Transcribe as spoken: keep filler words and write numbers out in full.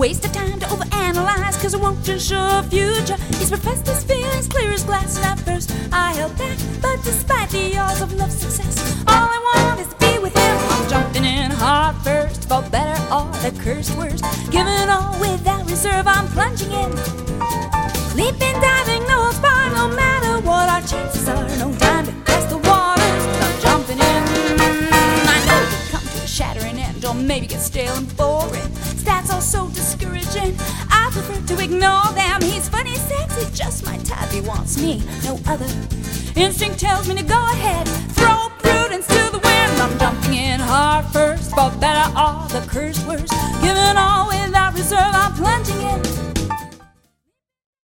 waste of time to overanalyze, cause I won't ensure a future. He's professed his feelings clear as glass, and at first I held back, but despite the odds of love success, all I want is to be with him. I'm jumping in heart first, for better or the cursed worst. Giving all without reserve, I'm plunging in. Leaping, diving, no holds barred, no matter what our chances are. No time to test the waters, I'm jumping in. I know we'll come to a shattering end, or maybe get stale and boring. Stats are so discouraging, I prefer to ignore them. He's funny, sexy, just my type, he wants me, no other. Instinct tells me to go ahead, throw prudence to the wind. I'm jumping in heart first, for better or the cursed worst. Giving all without reserve,